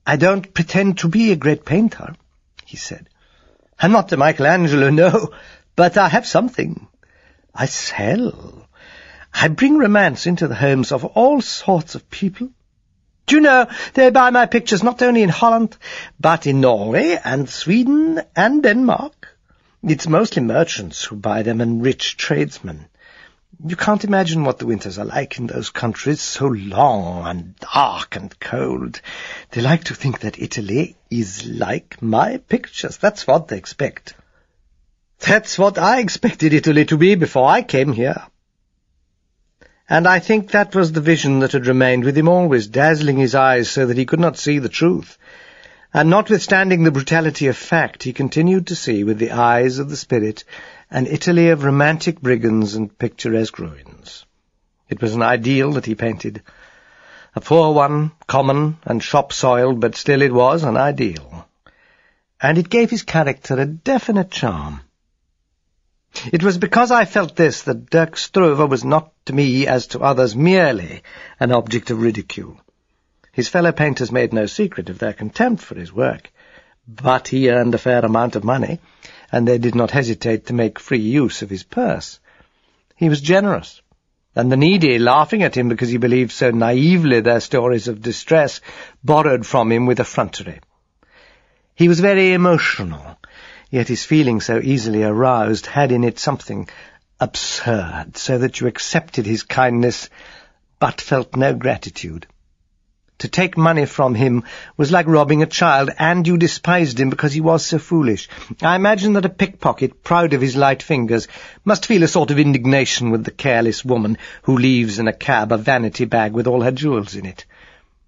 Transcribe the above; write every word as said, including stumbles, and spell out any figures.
"I don't pretend to be a great painter," he said. "I'm not a Michelangelo, no, but I have something. I sell. I bring romance into the homes of all sorts of people. Do you know, they buy my pictures not only in Holland, but in Norway and Sweden and Denmark. It's mostly merchants who buy them and rich tradesmen. You can't imagine what the winters are like in those countries, so long and dark and cold. They like to think that Italy is like my pictures. That's what they expect. That's what I expected Italy to be before I came here." And I think that was the vision that had remained with him always, dazzling his eyes so that he could not see the truth. And notwithstanding the brutality of fact, he continued to see with the eyes of the spirit an Italy of romantic brigands and picturesque ruins. It was an ideal that he painted. A poor one, common and shop-soiled, but still it was an ideal. And it gave his character a definite charm. It was because I felt this that Dirk Stroeve was not to me, as to others, merely an object of ridicule. His fellow painters made no secret of their contempt for his work, but he earned a fair amount of money, and they did not hesitate to make free use of his purse. He was generous, and the needy, laughing at him because he believed so naively their stories of distress, borrowed from him with effrontery. He was very emotional, yet his feeling so easily aroused had in it something absurd, so that you accepted his kindness, but felt no gratitude. To take money from him was like robbing a child, and you despised him because he was so foolish. I imagine that a pickpocket, proud of his light fingers, must feel a sort of indignation with the careless woman who leaves in a cab a vanity bag with all her jewels in it.